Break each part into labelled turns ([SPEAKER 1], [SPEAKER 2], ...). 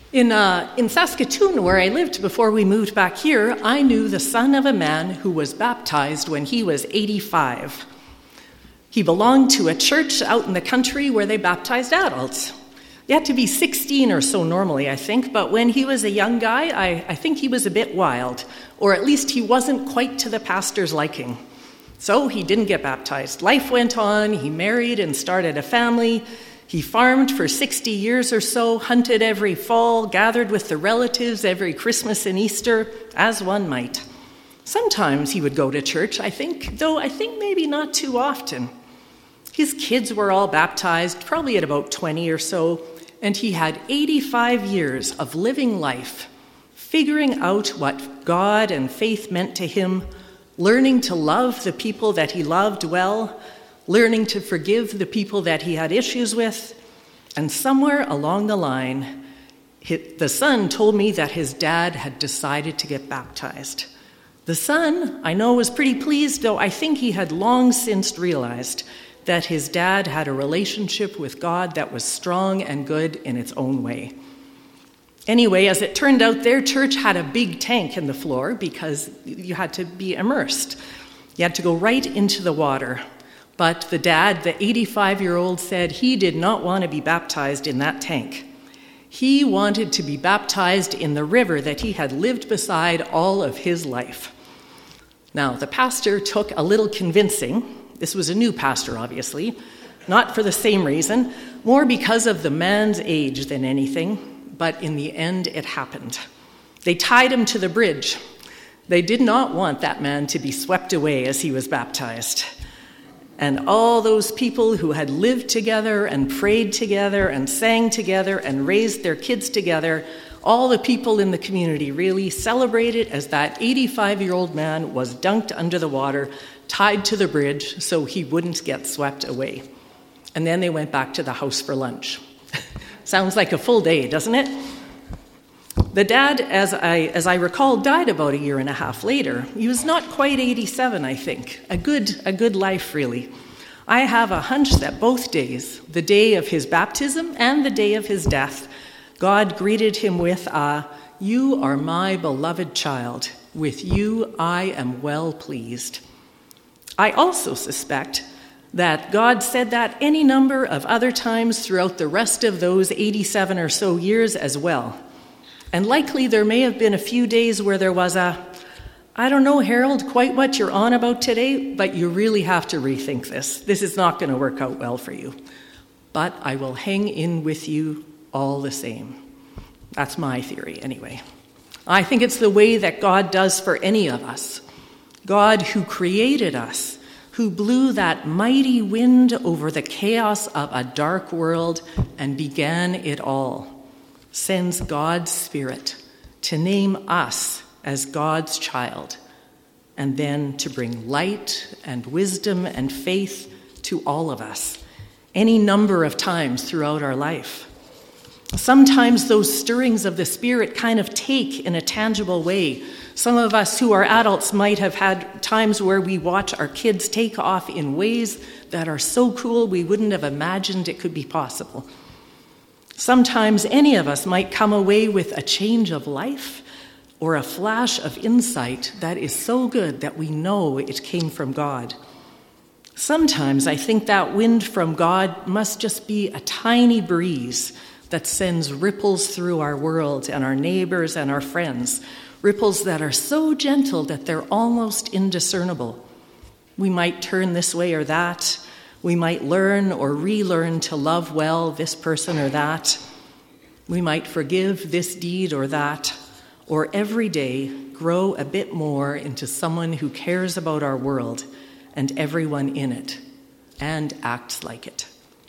[SPEAKER 1] In Saskatoon, where I lived before we moved back here, I knew the son of a man who was baptized when he was 85. He belonged to a church out in the country where they baptized adults. You had to be 16 or so normally, I think, but when he was a young guy, I think he was a bit wild, or at least he wasn't quite to the pastor's liking. So he didn't get baptized. Life went on, he married and started a family. He farmed for 60 years or so, hunted every fall, gathered with the relatives every Christmas and Easter, as one might. Sometimes he would go to church, I think, though I think maybe not too often. His kids were all baptized, probably at about 20 or so, and he had 85 years of living life, figuring out what God and faith meant to him, learning to love the people that he loved well, learning to forgive the people that he had issues with, and somewhere along the line, the son told me that his dad had decided to get baptized. The son, I know, was pretty pleased, though I think he had long since realized that his dad had a relationship with God that was strong and good in its own way. Anyway, as it turned out, their church had a big tank in the floor because you had to be immersed. You had to go right into the water. But the dad, the 85-year-old, said he did not want to be baptized in that tank. He wanted to be baptized in the river that he had lived beside all of his life. Now, the pastor took a little convincing. This was a new pastor, obviously, not for the same reason, more because of the man's age than anything, but in the end it happened. They tied him to the bridge. They did not want that man to be swept away as he was baptized. And all those people who had lived together and prayed together and sang together and raised their kids together, all the people in the community really celebrated as that 85-year-old man was dunked under the water, tied to the bridge so he wouldn't get swept away. And then they went back to the house for lunch. Sounds like a full day, doesn't it? The dad, as I recall, died about a year and a half later. He was not quite 87, I think. A good life, really. I have a hunch that both days, the day of his baptism and the day of his death, God greeted him with "You are my beloved child. With you I am well pleased." I also suspect that God said that any number of other times throughout the rest of those 87 or so years as well. And likely there may have been a few days where there was I don't know, Harold, quite what you're on about today, but you really have to rethink this. This is not going to work out well for you. But I will hang in with you all the same. That's my theory, anyway. I think it's the way that God does for any of us. God who created us, who blew that mighty wind over the chaos of a dark world and began it all, sends God's Spirit to name us as God's child, and then to bring light and wisdom and faith to all of us, any number of times throughout our life. Sometimes those stirrings of the Spirit kind of take in a tangible way. Some of us who are adults might have had times where we watch our kids take off in ways that are so cool we wouldn't have imagined it could be possible. Sometimes any of us might come away with a change of life or a flash of insight that is so good that we know it came from God. Sometimes I think that wind from God must just be a tiny breeze that sends ripples through our world and our neighbors and our friends, ripples that are so gentle that they're almost indiscernible. We might turn this way or that. We might learn or relearn to love well this person or that. We might forgive this deed or that, or every day grow a bit more into someone who cares about our world and everyone in it and acts like it.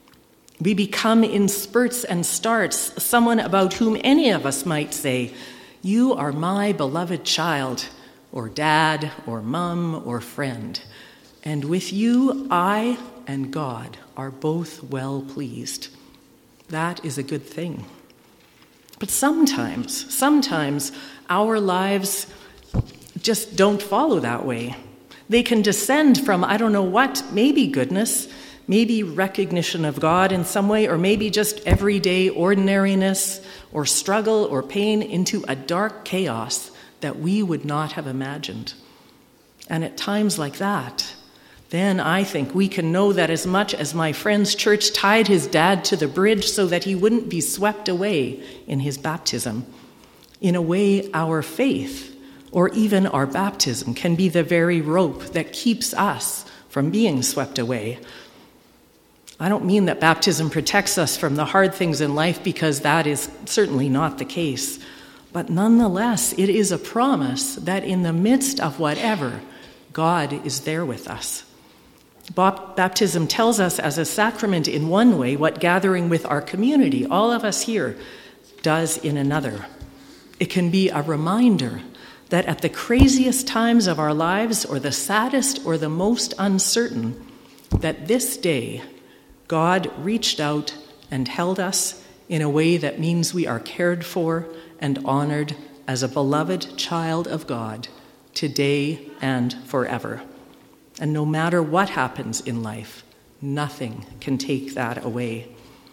[SPEAKER 1] We become in spurts and starts someone about whom any of us might say, "You are my beloved child," or dad, or mom, or friend. And with you, I and God are both well pleased. That is a good thing. But sometimes our lives just don't follow that way. They can descend from, I don't know what, maybe goodness, maybe recognition of God in some way, or maybe just everyday ordinariness or struggle or pain into a dark chaos that we would not have imagined. And at times like that, then I think we can know that as much as my friend's church tied his dad to the bridge so that he wouldn't be swept away in his baptism, in a way our faith or even our baptism can be the very rope that keeps us from being swept away. I don't mean that baptism protects us from the hard things in life, because that is certainly not the case. But nonetheless, it is a promise that in the midst of whatever, God is there with us. Baptism tells us as a sacrament in one way what gathering with our community, all of us here, does in another. It can be a reminder that at the craziest times of our lives, or the saddest or the most uncertain, that this day God reached out and held us in a way that means we are cared for and honored as a beloved child of God today and forever. And no matter what happens in life, nothing can take that away.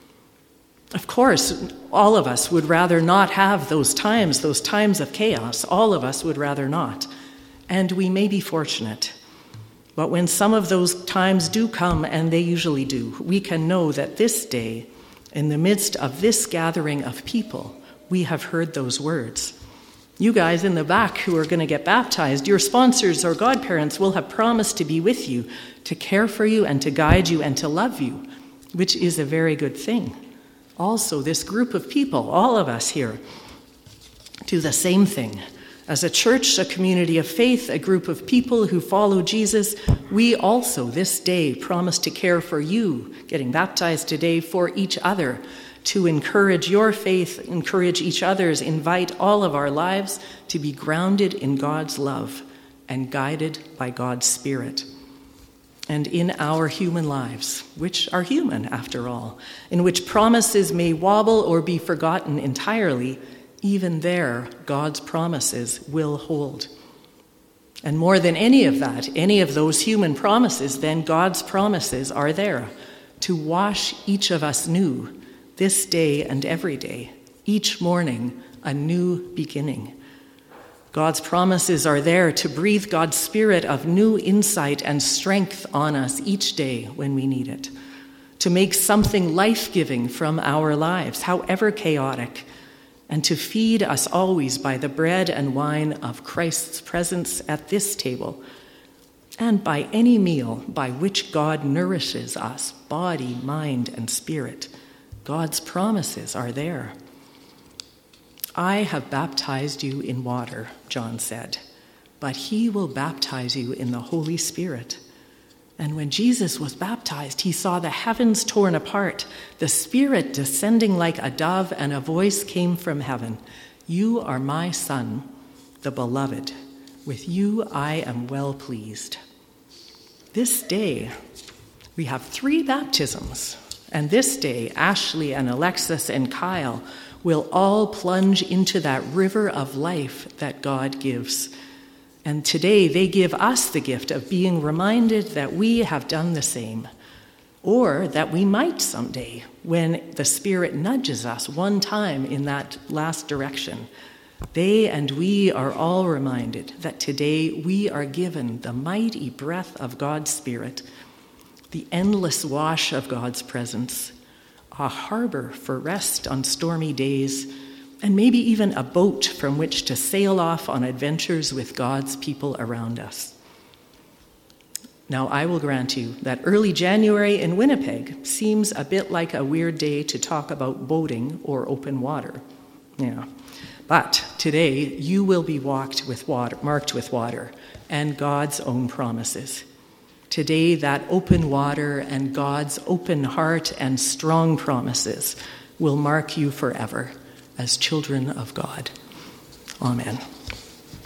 [SPEAKER 1] Of course, all of us would rather not have those times of chaos. All of us would rather not. And we may be fortunate. But when some of those times do come, and they usually do, we can know that this day, in the midst of this gathering of people, we have heard those words. You guys in the back who are going to get baptized, your sponsors or godparents will have promised to be with you, to care for you and to guide you and to love you, which is a very good thing. Also, this group of people, all of us here, do the same thing. As a church, a community of faith, a group of people who follow Jesus, we also this day promise to care for you, getting baptized today, for each other, to encourage your faith, encourage each other's, invite all of our lives to be grounded in God's love and guided by God's Spirit. And in our human lives, which are human after all, in which promises may wobble or be forgotten entirely, even there, God's promises will hold. And more than any of that, any of those human promises, then God's promises are there to wash each of us new this day and every day, each morning, a new beginning. God's promises are there to breathe God's Spirit of new insight and strength on us each day when we need it, to make something life-giving from our lives, however chaotic, and to feed us always by the bread and wine of Christ's presence at this table, and by any meal by which God nourishes us, body, mind, and spirit. God's promises are there. I have baptized you in water, John said, but he will baptize you in the Holy Spirit. And when Jesus was baptized, he saw the heavens torn apart, the Spirit descending like a dove, and a voice came from heaven. You are my Son, the beloved. With you I am well pleased. This day, we have 3 baptisms. And this day, Ashley and Alexis and Kyle will all plunge into that river of life that God gives. And today they give us the gift of being reminded that we have done the same, or that we might someday when the Spirit nudges us one time in that last direction. They and we are all reminded that today we are given the mighty breath of God's Spirit, the endless wash of God's presence, a harbor for rest on stormy days, and maybe even a boat from which to sail off on adventures with God's people around us. Now, I will grant you that early January in Winnipeg seems a bit like a weird day to talk about boating or open water. Yeah. But today, you will be marked with water and God's own promises. Today, that open water and God's open heart and strong promises will mark you forever as children of God. Amen.